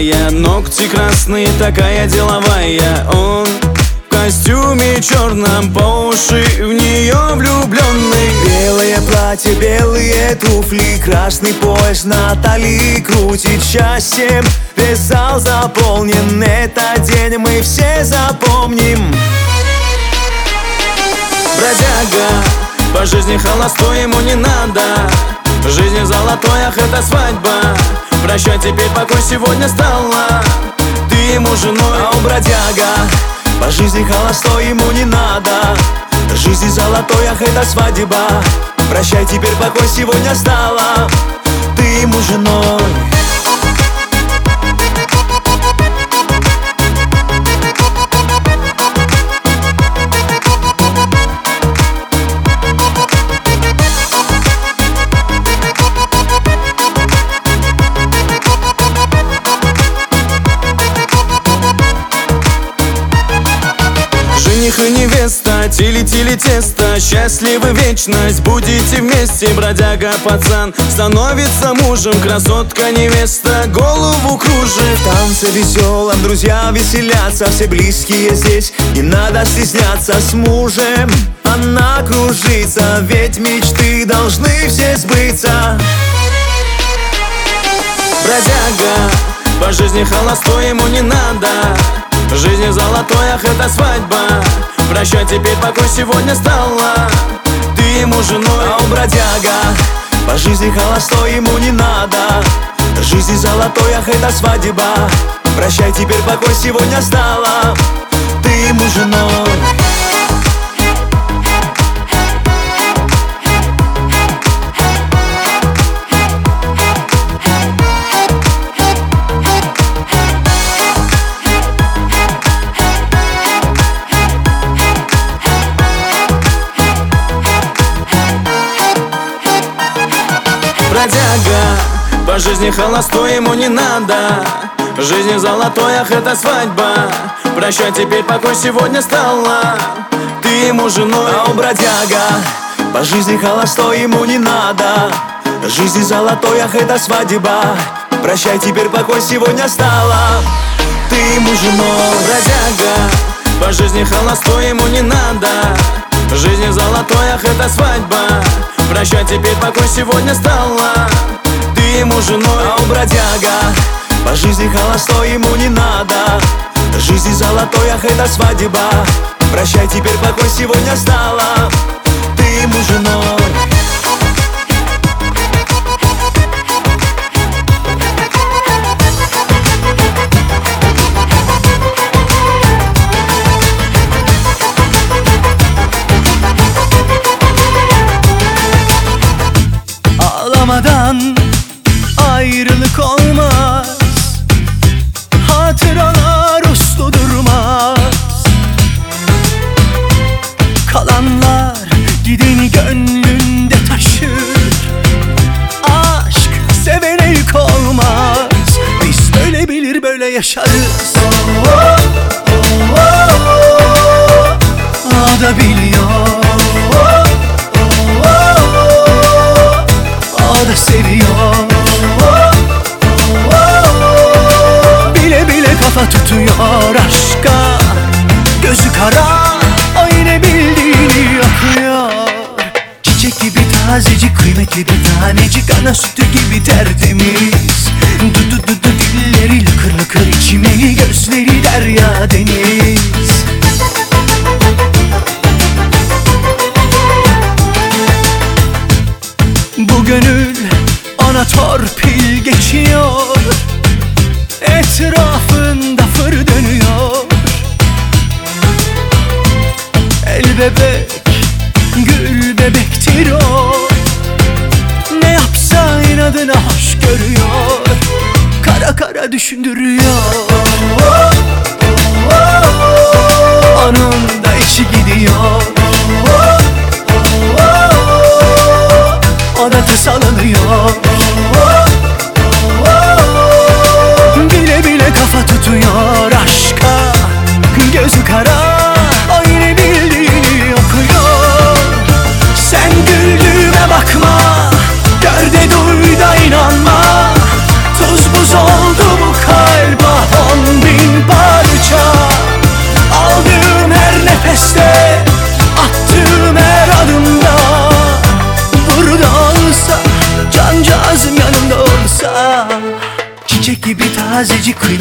золотая, ногти красные, такая деловая. Он в костюме черном, по уши в нее влюбленный. Белое платье, белые туфли, красный пояс на талии крутит счастьем. Весь зал заполнен, этот день мы все запомним. Бродяга, по жизни холостой, ему не надо. В жизни золотой, ах, это свадьба. Прощай, теперь покой сегодня стала ты ему женой. А он бродяга, по жизни холостой, ему не надо. В жизни золотой, ах, это свадьба. Прощай, теперь покой сегодня стала ты ему женой. Жених и невеста, тили-тили тесто, счастливы вечность, будете вместе. Бродяга пацан становится мужем, красотка невеста голову кружит. В танце веселом друзья веселятся, все близкие здесь, не надо стесняться. С мужем она кружится, ведь мечты должны все сбыться. Бродяга, по жизни холостой, ему не надо. В жизни золотой, ах, это свадьба. Прощай, теперь покой сегодня стала ты ему женой. А он бродяга, по жизни холостой, ему не надо. В жизни золотой, ах, это свадьба. Прощай, теперь покой сегодня стала ты ему женой. Бродяга, по жизни холостой, ему не надо. В жизни золотой, ах, это свадьба. Прощай, теперь покой сегодня стала ты ему женой. А он бродяга, по жизни холостой, ему не надо. В жизни золотой, ах, это свадьба. Прощай, теперь покой сегодня стала ты ему женой. Бродяга, по жизни холостой, ему не надо. В жизни золотой, ах, это свадьба. Прощай, теперь покой сегодня стала ты ему женой. А он бродяга, по жизни холостой, ему не надо. В жизни золотой, ах, это свадьба. Прощай, теперь покой сегодня стала ты ему женой. Ağlamadan ayrılık olmaz, hatıralar uslu durmaz. Kalanlar gideni gönlünde taşır. Aşk sevene yük olmaz, biz böyle bilir böyle yaşarız. O da biliyor, o da seviyor. Bile bile kafa tutuyor aşka. Gözü kara, o yine bildiğini yapıyor. Çiçek gibi tazecik, kıymetli bir tanecik, ana sütü gibi tertemiz. Dudu dilleri lıkır lıkır içimeli, gözleri derya deniz. Bu gönül ona torpil geçiyor, etrafında fır dönüyor. El bebek, gül bebektir o, ne yapsa inadına hoş görüyor. Kara kara düşündürüyor. Onun da içi gidiyor. O da tasalanıyor. Bile bile kafa tutuyor aşka. Gözü kara, o yine bildiğini okuyor. Sen güldüğüme bakma, gör de duy da inanma. Tuz buz oldu bu kalp.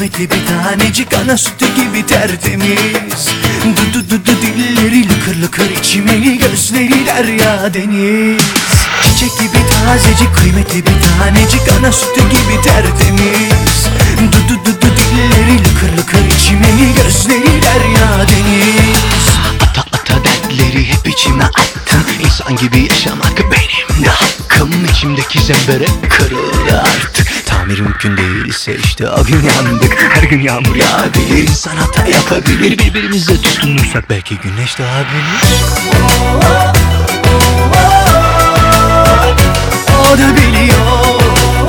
kıymetli bir tanecik, ana sütü gibi tertemiz. Du dilleri lıkır lıkır, içimeli gözleri derya deniz. Çiçek gibi tazecik, kıymetli bir tanecik, ana sütü gibi tertemiz. Du dilleri lıkır lıkır, içimeli gözleri derya deniz. Ata ata dertleri hep içime attım. İnsan gibi yaşamak benim de hakkım. İçimdeki zembere kırıldı artık. Tamir mümkün değilse işte o gün yandık. Her gün yağmur yağabilir, insan hata yapabilir. Birbirimize tutunursak belki güneş doğabilir. O da biliyor,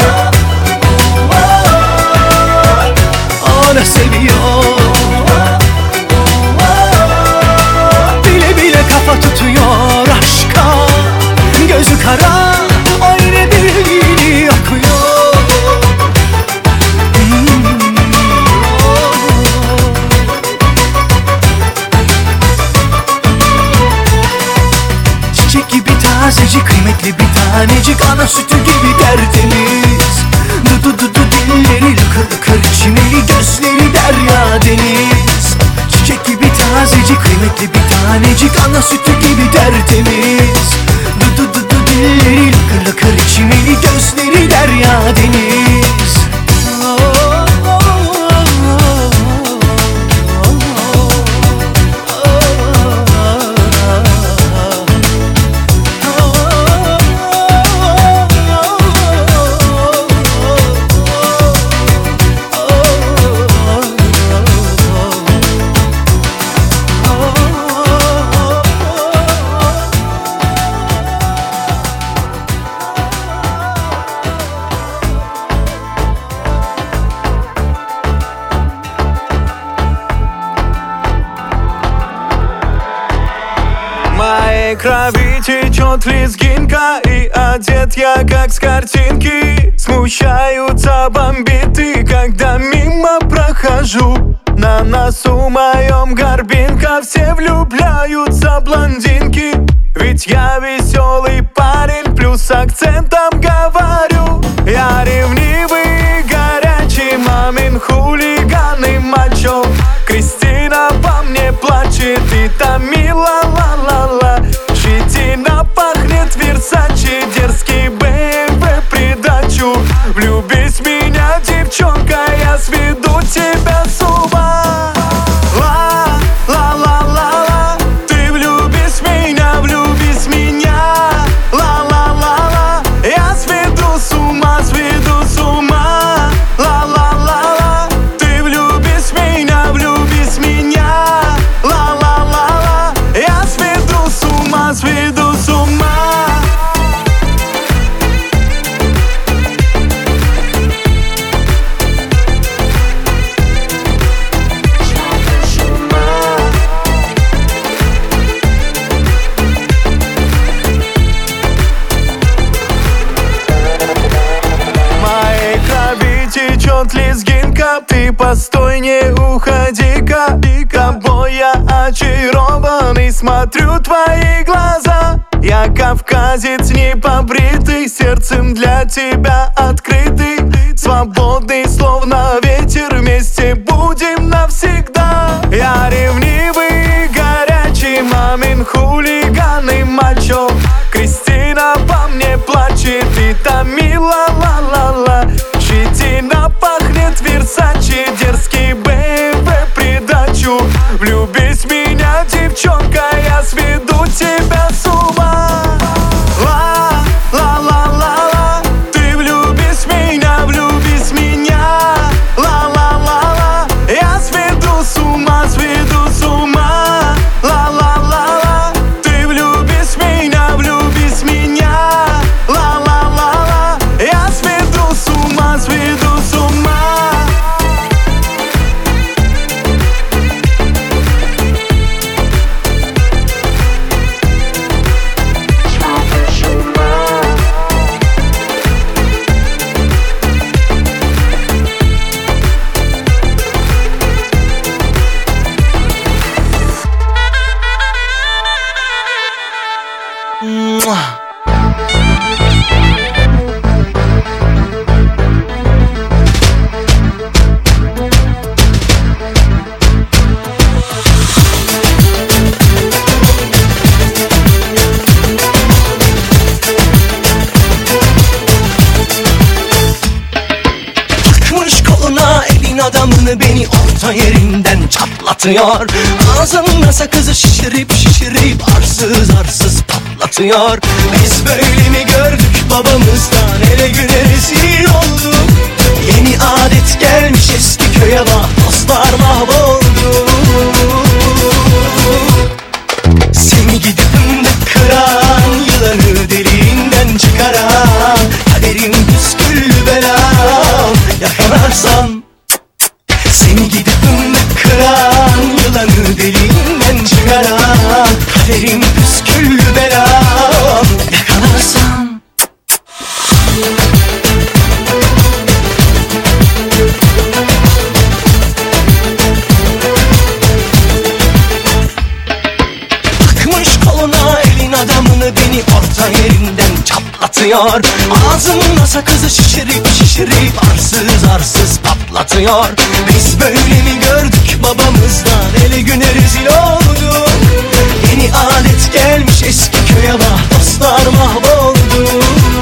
o da seviyor. Bile bile kafa tutuyor aşka. Gözü kara, o yine bildiğini okuyor. Çiçek gibi tazecik, kıymetli bir tanecik, ana sütü gibi tertemiz. Du dilleri lıkır lıkır, içimeli gözleri derya deniz. Çiçek gibi tazecik, kıymetli bir tanecik, ana sütü gibi tertemiz. Du dilleri lıkır lıkır, içimeli gözleri derya deniz. Моей крови течет лезгинка, и одет я как с картинки. Смущаются бомбиты, когда мимо прохожу. На носу моем горбинка, все влюбляются блондинки. Ведь я веселый парень, плюс акцентом говорю. Я ревнивый, горячий, мамин хулиган и мачо. Кристина по мне плачет, и Тамила ла-ла-ла. Щетина пахнет Версачи, дерзкий БМВ придачу. Влюбись в меня, девчонка, я сведу тебя с ума. Ла-ла-ла-ла-ла, ты влюбись в меня, влюбись в меня. Ла-ла-ла-ла, я сведу с ума, сведу с ума. Ла-ла-ла-ла, ты влюбись в меня, влюбись в меня. Ла-ла-ла-ла, я сведу с ума, сведу с ума. Моей крови течет лезгинка, ты постой, не уходи-ка. Тобой я очарован и смотрю твои глаза. Я кавказец непобритый, сердцем для тебя открытый. Свободный, словно ветер, вместе будем навсегда. Я ревнивый, горячий, мамин хулиган и мачо. Кристина по мне плачет, и Тамила ла-ла-ла. Щетина пахнет Версачи, дерзкий БМВ придачу. Влюбись в меня, девчонка, я сведу тебя с ума. Ла-ла-ла-ла-ла, ты влюбись в меня, влюбись в меня. adamını beni orta yerinden çatlatıyor. Ağzında sakızı şişirip şişirip arsız arsız patlatıyor. Biz böyle mi gördük babamızdan, ele güne rezil olduk. Yeni adet gelmiş eski köye bak, dostlar mahvoldu. Seni gidip fındık kıran, yılanı deliğinden çıkaran, kaderim püsküllü belam yakalarsan. Seni gidip fındık kıran, yılanı deliğinden çıkaran, kaderim püsküllü belam yakalarsan. Adamını beni orta yerinden çatlatıyor. Ağzımda sakızı şişirip şişirip arsız arsız patlatıyor. Biz böyle mi gördük babamızdan, ele güne rezil olduk. Yeni adet gelmiş eski köye bak, dostlar mahvoldu.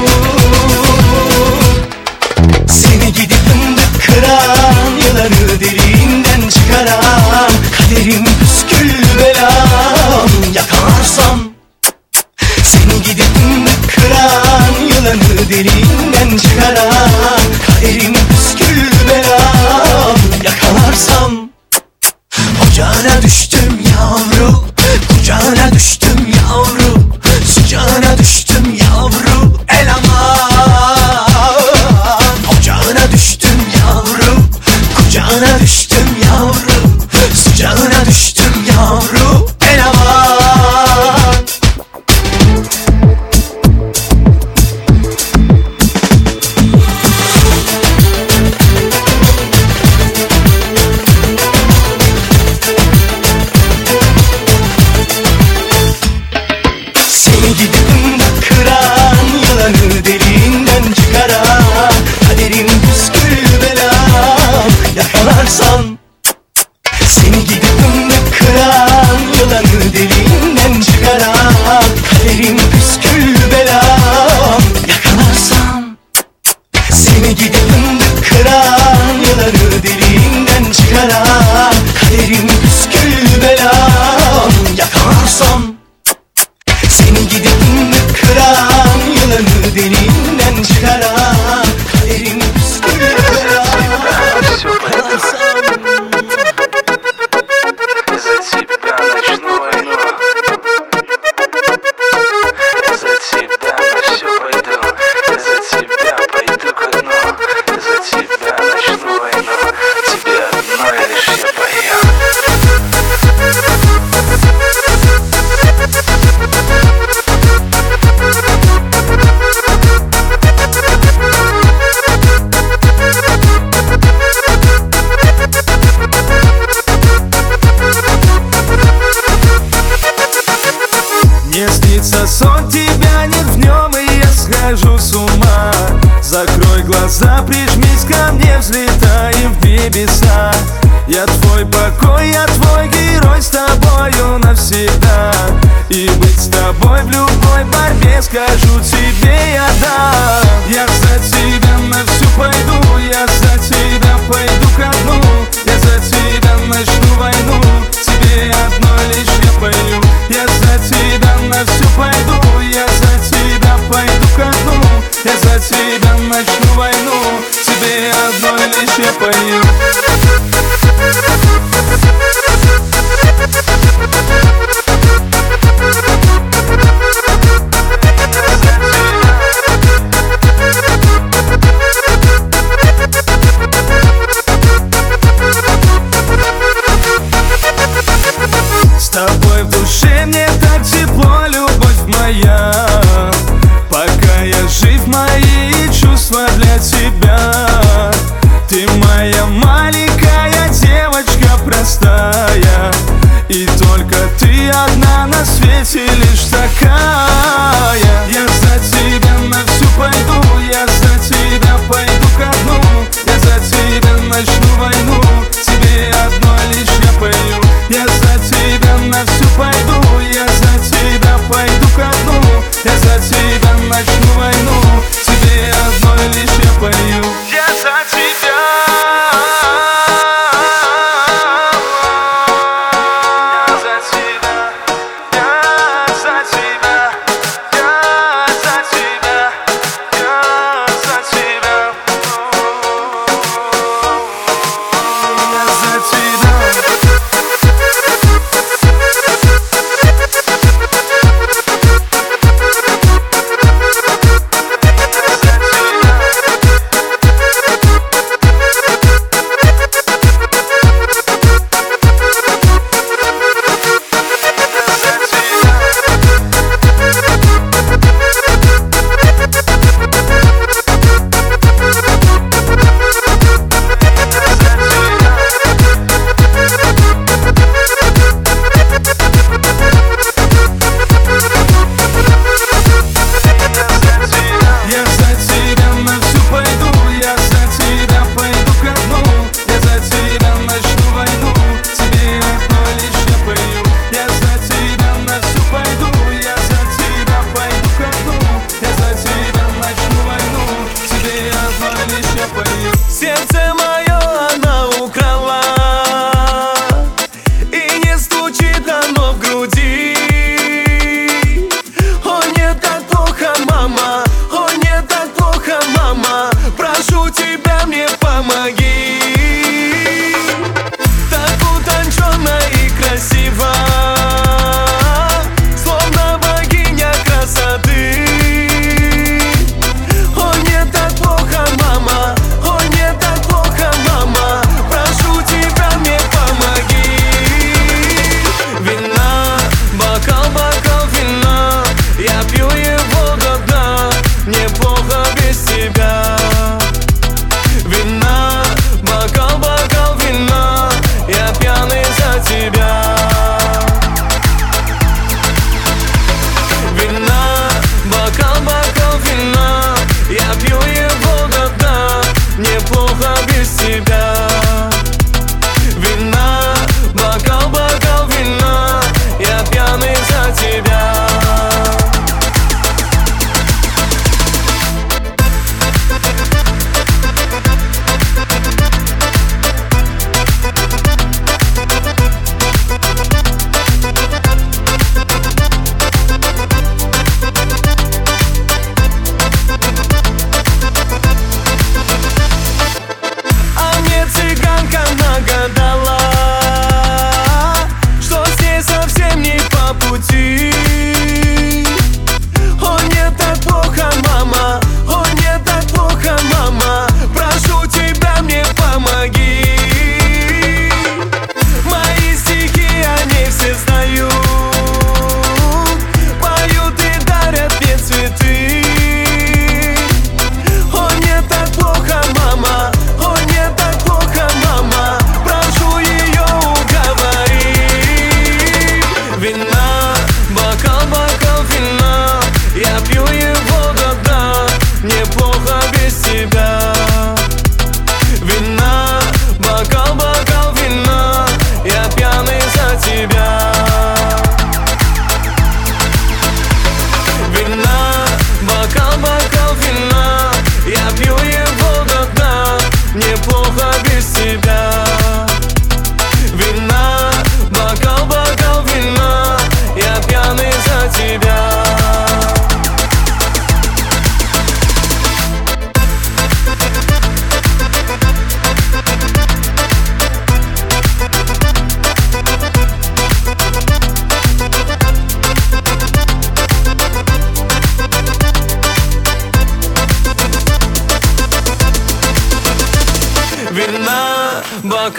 Seni gidip fındık kıran, yılanı deliğinden çıkaran, kaderim püsküllü belam yakalarsam. Seni gidip fındık kıran, yılanı deliğinden çıkaran, kaderim püsküllü belam yakalarsam. Ocağına düştüm yavru, kucağına düştüm yavru, sıcağına düştüm yavru, el aman. Ocağına düştüm yavru, kucağına düştüm yavru, sıcağına düştüm yavru, el aman. Seni gidip fındık kıran, yılanı deliğinden çıkaran, kaderim püsküllü belam yakalarsan. Seni gidip fındık kıran, yılanı deliğinden çıkaran, kaderim püsküllü belam yakalarsan. Seni gidip fındık kıran, yılanı deliğinden çıkaran, kaderim püsküllü belam yakalarsam. Seni gidip fındık kıran, yılanı deliğinden çıkaran, kaderim püsküllü belam yakalarsam. Мне снится сон, тебя нет в нем, и я схожу с ума. Закрой глаза, прижмись ко мне, взлетаем в небеса. Я твой покой, я твой герой, с тобою навсегда. И быть с тобой в любой борьбе, скажу тебе я да. Я за тебя на всю пойду, я за тебя пойду ко дну. Я за тебя начну войну, тебе одной лишь я пою. Я за тебя на всю пойду, я за тебя пойду ко дну. Я за тебя начну войну, тебе одной лишь я пою.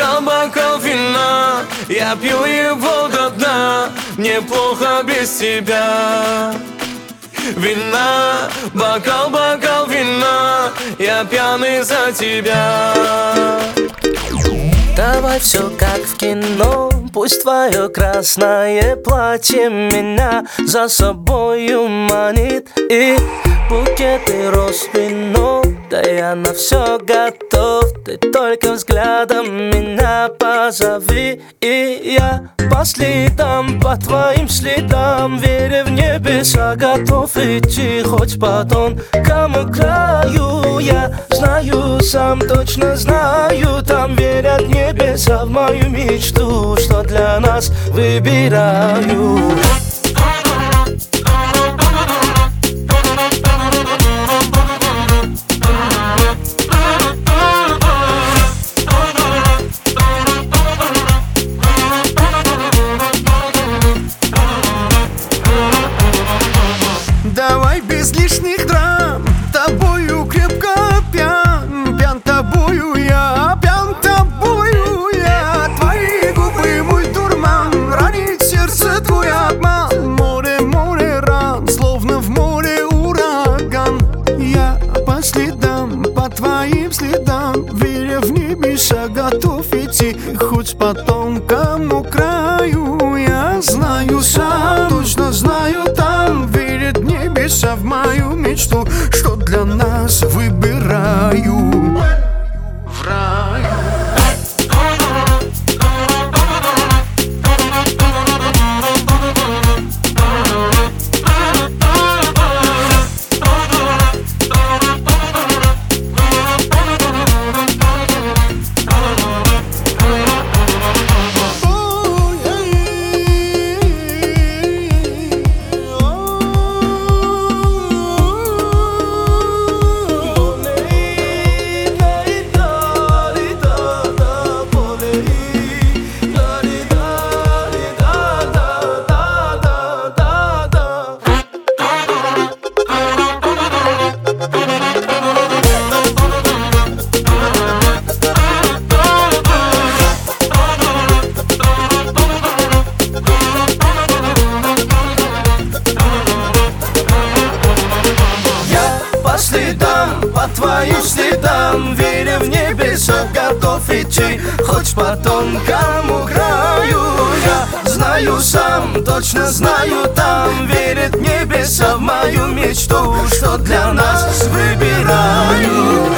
бокал вина, я пью его до дна. Мне плохо без тебя. Вина, бокал вина, я пьяный за тебя. Давай все как в кино, пусть твое красное платье меня за собою манит. И букеты роз вино, да я на все готов. Ты только взглядом меня позови, и я по следам, по твоим следам, веря в небеса, готов идти хоть по тонкому краю. Я знаю, сам точно знаю, там верят небеса в мою мечту, что для нас выбираю. Давай без лишних драм, тобою крепко пьян. Пьян тобою я, пьян тобою я. Твои губы мой дурман, ранит сердце твой обман. Море, море ран, словно в море ураган. Я по следам, по твоим следам, веря в небеса, готов идти хоть по тонкому краю. Я знаю сам, точно знаю, там верят небеса в мою мечту, что для нас выбираю. В раю. По твоим следам, веря в небеса, готов идти хоть по тонкому краю. Я знаю сам, точно знаю, там верят небеса в мою мечту, что для нас выбираю.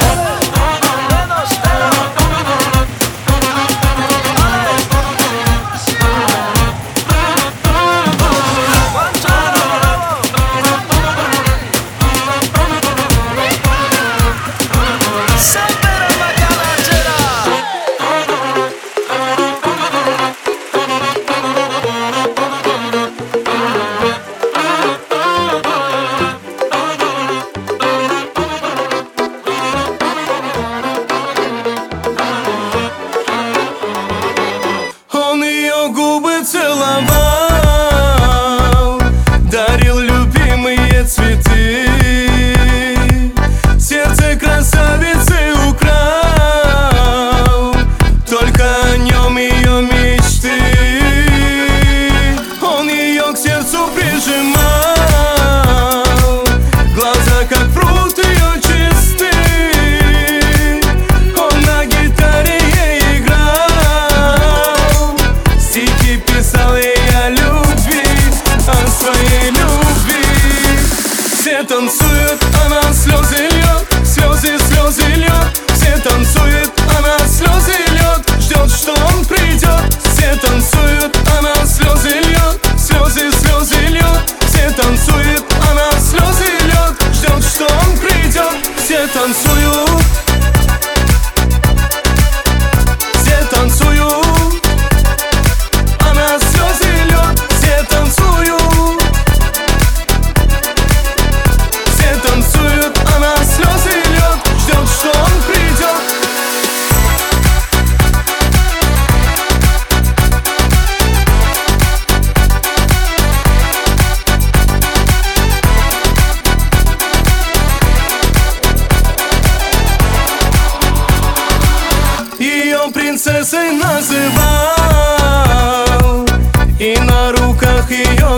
называл и на руках ее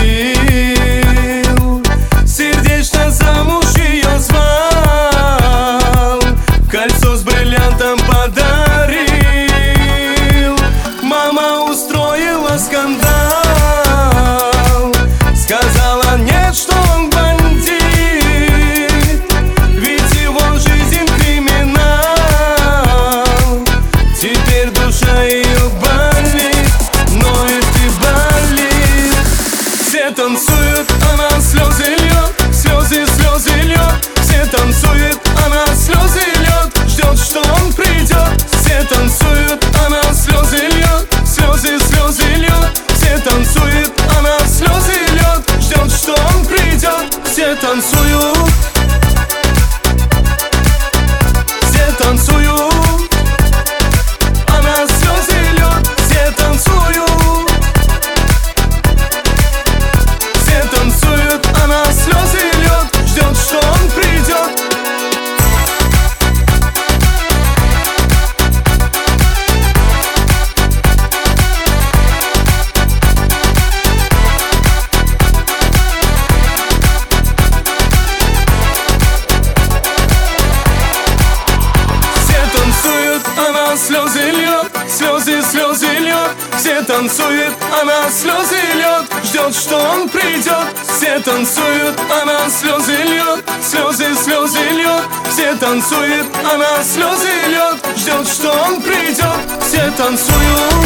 носил, сердечно замуж ее звал, кольцо с бриллиантом подарил. Мама устроила скандал, сказала нет, что он бандит, ведь его жизнь криминал. Теперь душа ее болит, ноет и болит. Все танцуют, она слезы льет, слезы, слезы льет. Все танцуют, она слезы льет, ждет, что он придет. Все танцуют, она слезы льет, слезы, слезы льет. Все танцуют, она слезы льет, ждет, что он придет. Все танцуют, все танцуют, она слезы льет. Все танцуют, все танцуют, она слезы льет, ждет, что он придет. Она слезы льет, слезы, слезы льет. Все танцуют, она слезы льет, ждет, что он придет. Все танцуют, она слезы льет, слезы, слезы льет. Все танцуют, она слезы льет, ждет, что он придет. Все танцуют,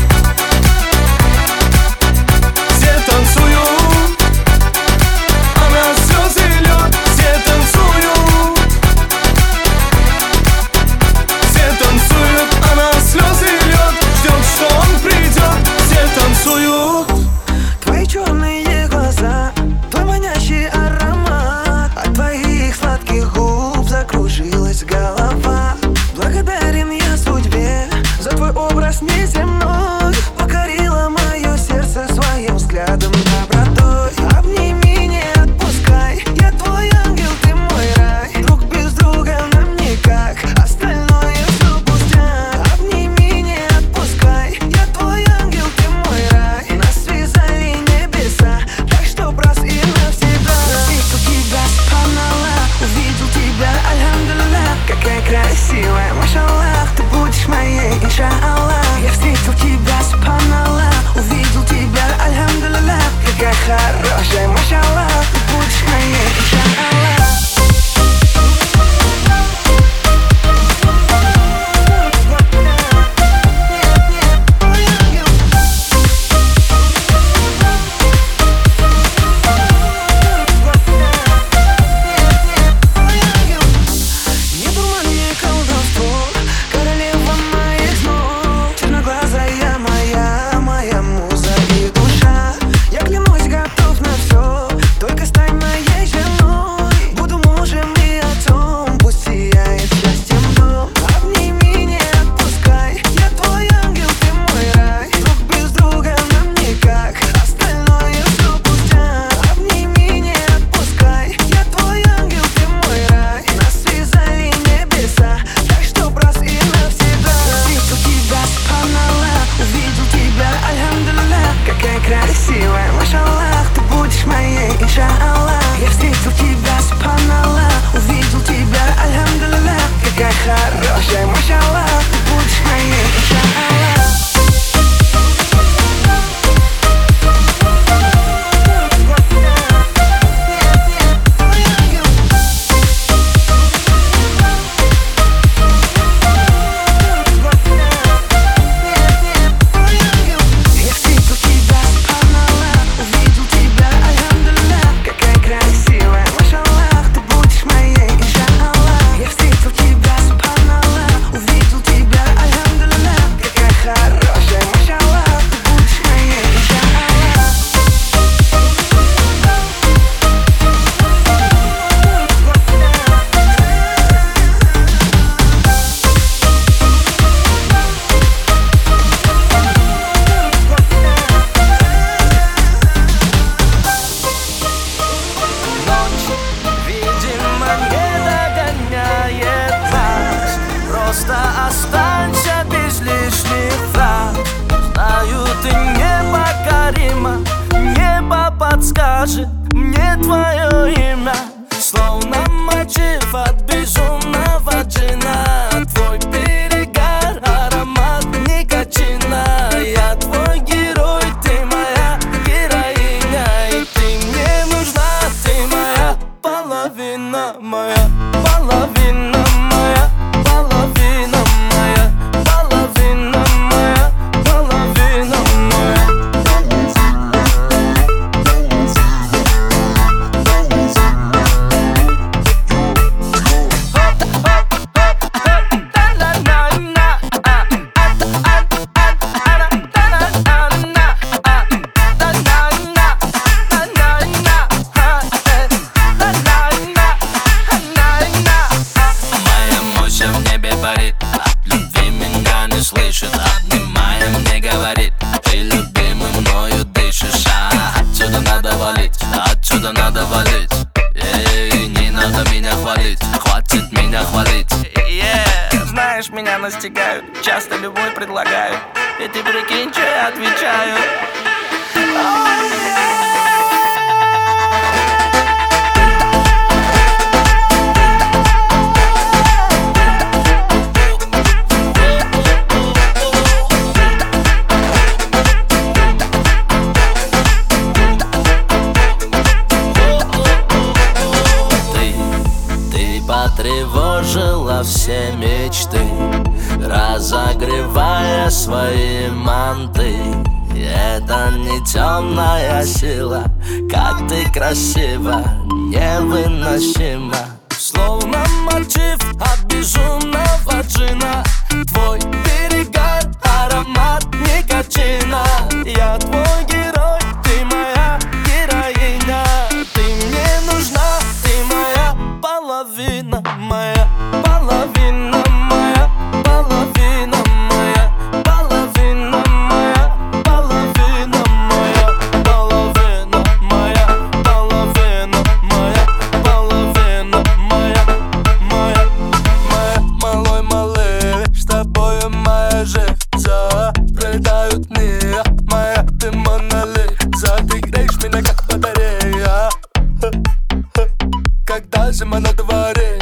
все танцуют, она слезы льет. Все танцуют, все танцуют, она слезы льет, ждет, что он придет. Все танцуют. Твои черные глаза, твой манящий аромат, от твоих сладких губ закружилась голова. Благодарен я судьбе за твой образ неземной, покорила мое сердце своим взглядом добротой. Обними, не отпускай, я твой ангел, ты мой рай. Друг без друга нам никак, остальное все пустяк. Обними, не отпускай, я твой ангел, ты мой рай. Нас связали небеса, так что раз и навсегда. Встретил тебя, субханаллах, увидел тебя, альхамдулиллах. Какая красивая, машаллах, ты будешь моей, иншаллах. Я встретил тебя, субханаллах, увидел тебя, альхамдулиллах. Какая неоспоримо. Небо подскажет мне твое имя, словно мотив от безумного джина. Твой перегар, аромат никотина. Я твой герой, ты моя героиня. И ты мне нужна, ты моя половина, моя половина, моя половина, моя половина, моя половина, моя. Отсюда надо валить, не надо меня хвалить, хватит меня хвалить. Знаешь, меня настигают, часто любой предлагают, и ты прикинь, что я отвечаю. Потревожила все мечты, разогревая свои манты. Это не темная сила, как ты красива, невыносима. Словно мотив от безумного джина. Твой перегар, аромат никотина. Я твой герой, ты моя героиня. Ты мне нужна, ты моя половина, моя половина, моя половина, моя половина, моя половина, моя половина, моя половина, моя половина, моя малой малыш, с тобою моя жизнь. Пролетают дни, моя ты монолит. Ты греешь меня как батарея, когда зима на дворе.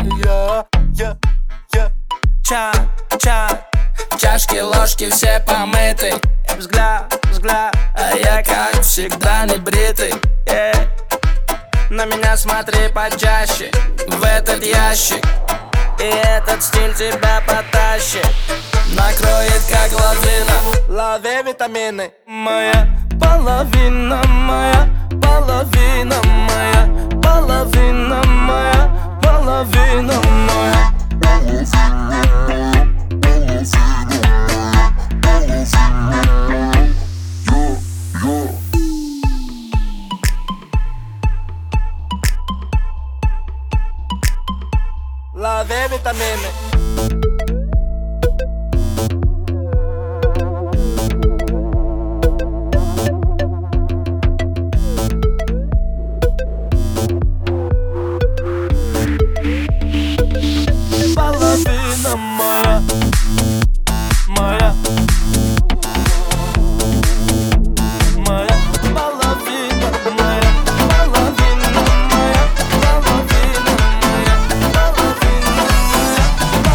Чашки, ложки все помыты. Взгляд, а я как всегда не бритый. На меня смотри почаще, в этот ящик, и этот стиль тебя потащит. Накроет как лавина, лови витамины. Моя половина, моя половина, моя половина, моя половина, моя. Лови витамины. Половина моя, моя, моя половина, моя половина, моя половина, моя половина, моя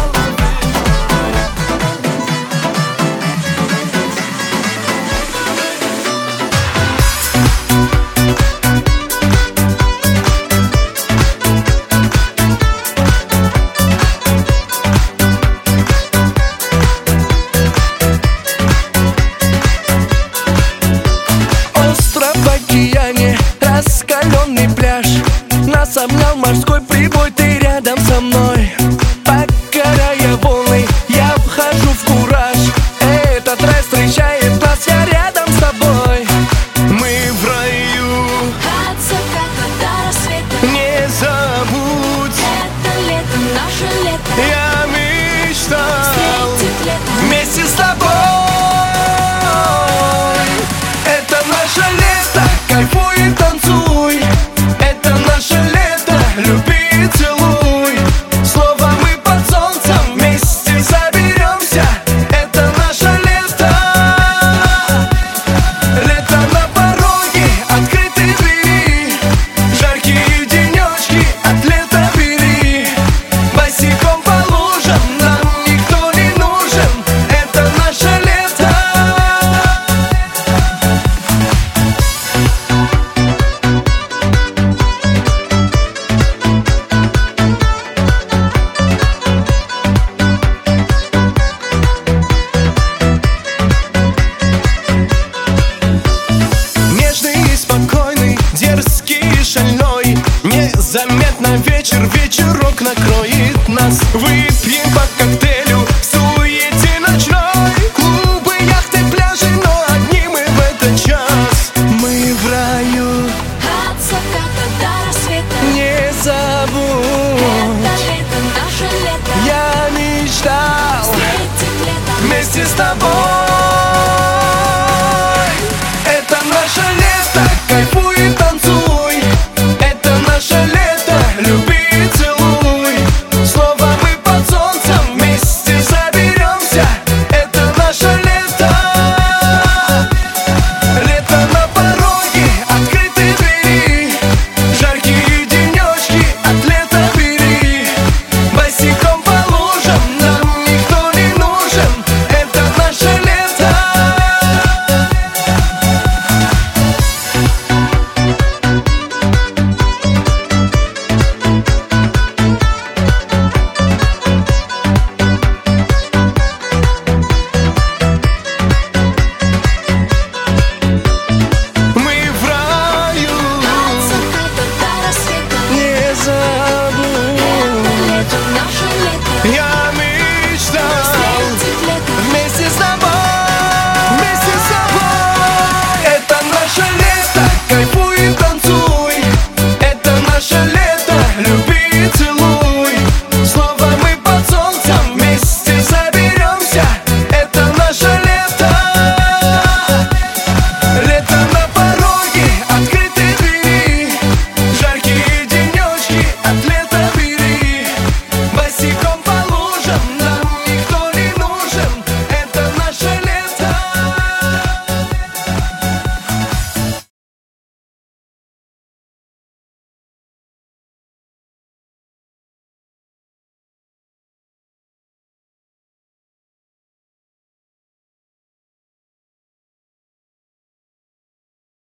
Незаметно вечерок накроет нас. Вы